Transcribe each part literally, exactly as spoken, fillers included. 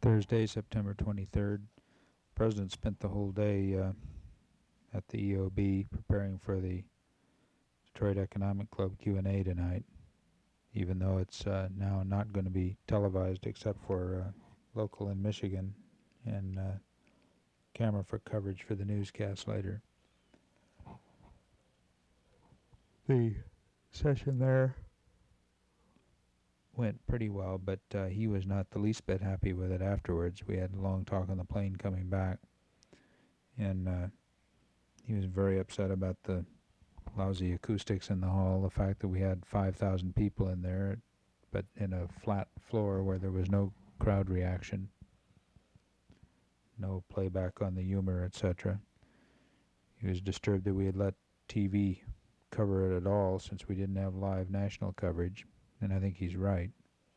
Thursday, September twenty-third. The President spent the whole day uh, at the E O B preparing for the Detroit Economic Club Q and A tonight, even though it's uh, now not going to be televised except for uh, local in Michigan and uh, camera for coverage for the newscast later. The session there went pretty well, but uh, he was not the least bit happy with it afterwards. We had a long talk on the plane coming back, and uh, he was very upset about the lousy acoustics in the hall, the fact that we had five thousand people in there, but in a flat floor where there was no crowd reaction, no playback on the humor, et cetera. He was disturbed that we had let T V cover it at all since we didn't have live national coverage, and I think he's right.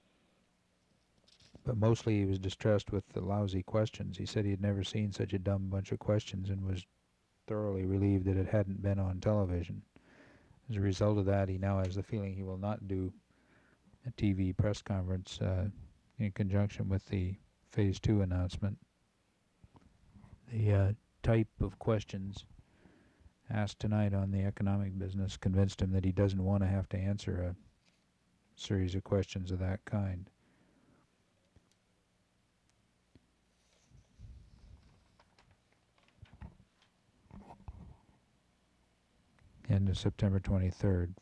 But mostly he was distressed with the lousy questions. He said he had never seen such a dumb bunch of questions and was thoroughly relieved that it hadn't been on television. As a result of that, he now has the feeling he will not do a T V press conference uh, in conjunction with the Phase two announcement. The uh, type of questions asked tonight on the economic business convinced him that he doesn't want to have to answer a series of questions of that kind. End of September twenty-third.